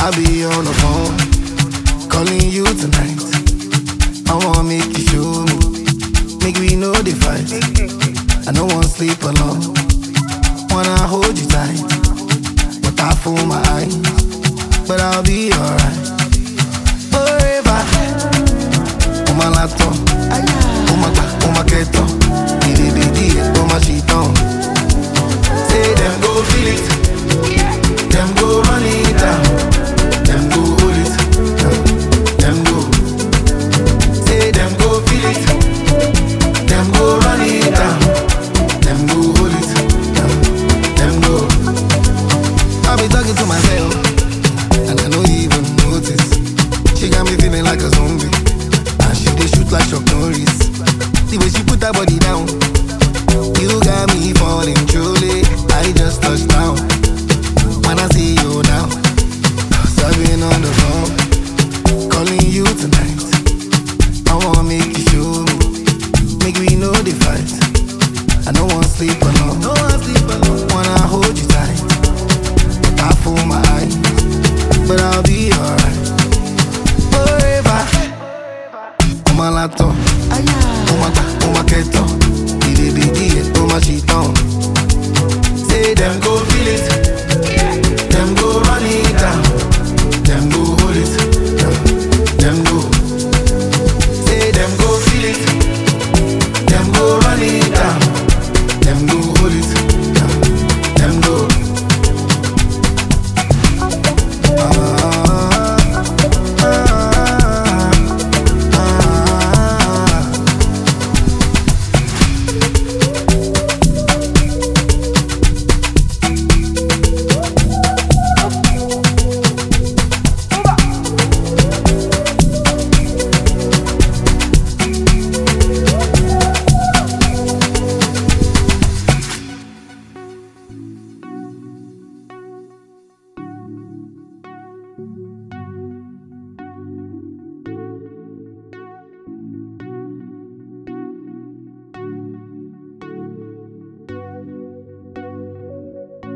I'll be on the phone, calling you tonight. I wanna make you show me, make we know the fight. I don't wanna sleep alone, wanna hold you tight, but I fool my eyes, but I'll be alright. Forever, on my laptop, on my keto, on my sheet on. Say them go feel it, them go run it down, them go hold it, them go. Say them go feel it, them go run it down, them go hold it, them go. I'll be talking to myself, and I don't even notice. She got me feeling like a zombie, and she dey shoot like Chuck Norris. The way she put her body down, you got me falling truly. I just touched down, when I see you now. So I've been on the phone, calling you tonight. I wanna make you show me, make we know the fight. I don't wanna sleep alone, wanna hold you tight, but I fool my eyes, but I'll be alright. Forever, on my laptop,